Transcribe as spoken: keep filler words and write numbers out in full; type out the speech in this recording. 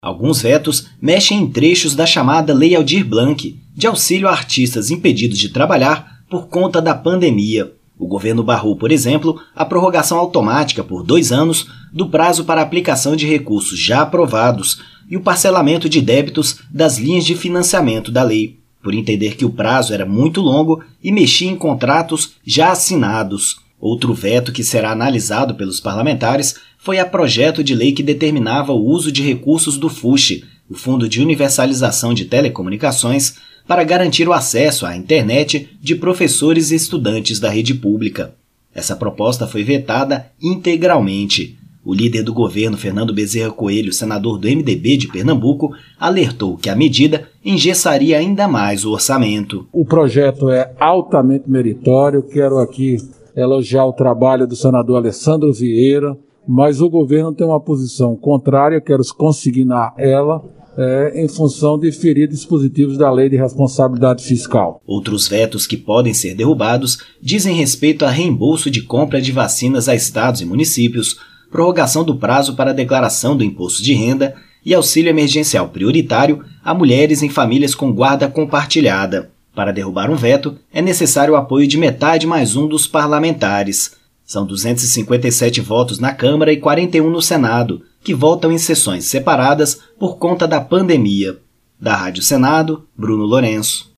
Alguns vetos mexem em trechos da chamada Lei Aldir Blanc, de auxílio a artistas impedidos de trabalhar por conta da pandemia. O governo barrou, por exemplo, a prorrogação automática por dois anos do prazo para aplicação de recursos já aprovados e o parcelamento de débitos das linhas de financiamento da lei, por entender que o prazo era muito longo e mexia em contratos já assinados. Outro veto que será analisado pelos parlamentares foi a projeto de lei que determinava o uso de recursos do FUSH, o Fundo de Universalização de Telecomunicações, para garantir o acesso à internet de professores e estudantes da rede pública. Essa proposta foi vetada integralmente. O líder do governo, Fernando Bezerra Coelho, senador do M D B de Pernambuco, alertou que a medida engessaria ainda mais o orçamento. O projeto é altamente meritório, quero aqui elogiar o trabalho do senador Alessandro Vieira, mas o governo tem uma posição contrária, quero consignar ela, é, em função de ferir dispositivos da Lei de Responsabilidade Fiscal. Outros vetos que podem ser derrubados dizem respeito a reembolso de compra de vacinas a estados e municípios, prorrogação do prazo para a declaração do imposto de renda e auxílio emergencial prioritário a mulheres em famílias com guarda compartilhada. Para derrubar um veto, é necessário o apoio de metade mais um dos parlamentares. São duzentos e cinquenta e sete votos na Câmara e quarenta e um no Senado, que votam em sessões separadas por conta da pandemia. Da Rádio Senado, Bruno Lourenço.